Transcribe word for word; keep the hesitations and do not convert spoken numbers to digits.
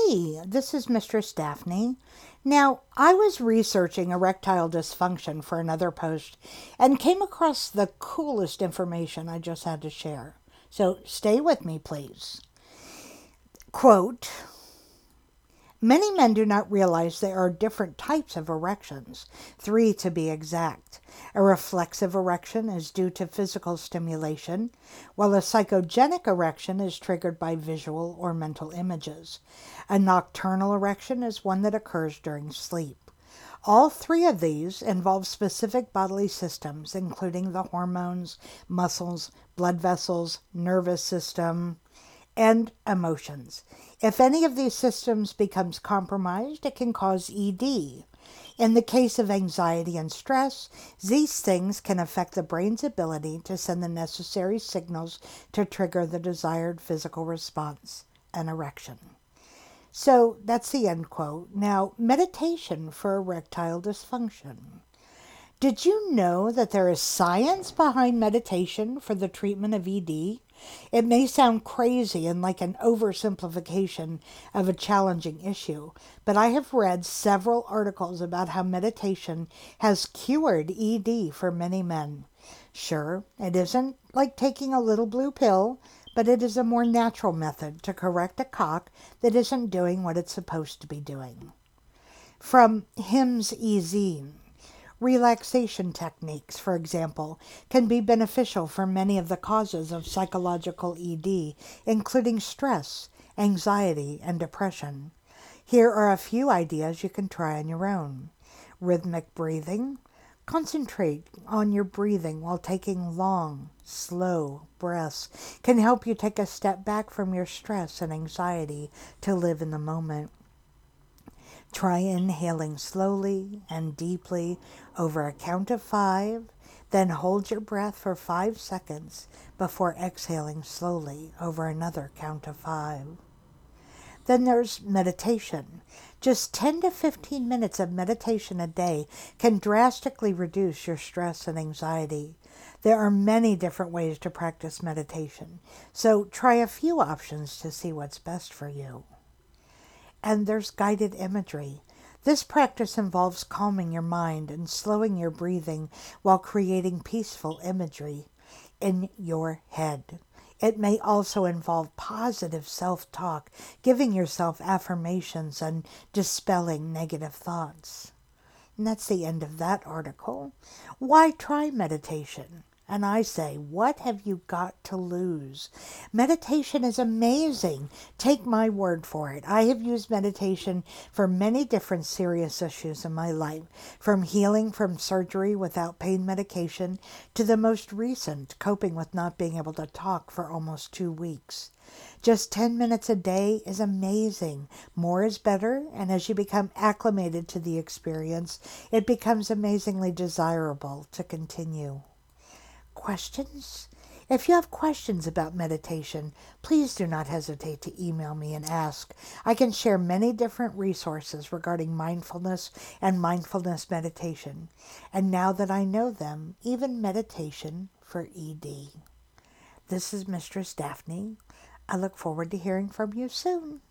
Hey, this is Mistress Daphne. Now, I was researching erectile dysfunction for another post and came across the coolest information I just had to share. So stay with me, please. Quote, many men do not realize there are different types of erections, three to be exact. A reflexive erection is due to physical stimulation, while a psychogenic erection is triggered by visual or mental images. A nocturnal erection is one that occurs during sleep. All three of these involve specific bodily systems, including the hormones, muscles, blood vessels, nervous system, and emotions. If any of these systems becomes compromised, it can cause E D. In the case of anxiety and stress, these things can affect the brain's ability to send the necessary signals to trigger the desired physical response, an erection. So that's the end quote. Now, meditation for erectile dysfunction. Did you know that there is science behind meditation for the treatment of E D? It may sound crazy and like an oversimplification of a challenging issue, but I have read several articles about how meditation has cured E D for many men. Sure, it isn't like taking a little blue pill, but it is a more natural method to correct a cock that isn't doing what it's supposed to be doing. From Hims E Zine. Relaxation techniques, for example, can be beneficial for many of the causes of psychological E D, including stress, anxiety, and depression. Here are a few ideas you can try on your own. Rhythmic breathing. Concentrate on your breathing while taking long, slow breaths can help you take a step back from your stress and anxiety to live in the moment. Try inhaling slowly and deeply over a count of five, then hold your breath for five seconds before exhaling slowly over another count of five. Then there's meditation. Just ten to fifteen minutes of meditation a day can drastically reduce your stress and anxiety. There are many different ways to practice meditation, so try a few options to see what's best for you. And there's guided imagery. This practice involves calming your mind and slowing your breathing while creating peaceful imagery in your head. It may also involve positive self-talk, giving yourself affirmations and dispelling negative thoughts. And that's the end of that article. Why try meditation? And I say, what have you got to lose? Meditation is amazing. Take my word for it. I have used meditation for many different serious issues in my life, from healing from surgery without pain medication to the most recent, coping with not being able to talk for almost two weeks. Just ten minutes a day is amazing. More is better, and as you become acclimated to the experience, it becomes amazingly desirable to continue. Questions? If you have questions about meditation, please do not hesitate to email me and ask. I can share many different resources regarding mindfulness and mindfulness meditation. And now that I know them, even meditation for E D. This is Mistress Daphne. I look forward to hearing from you soon.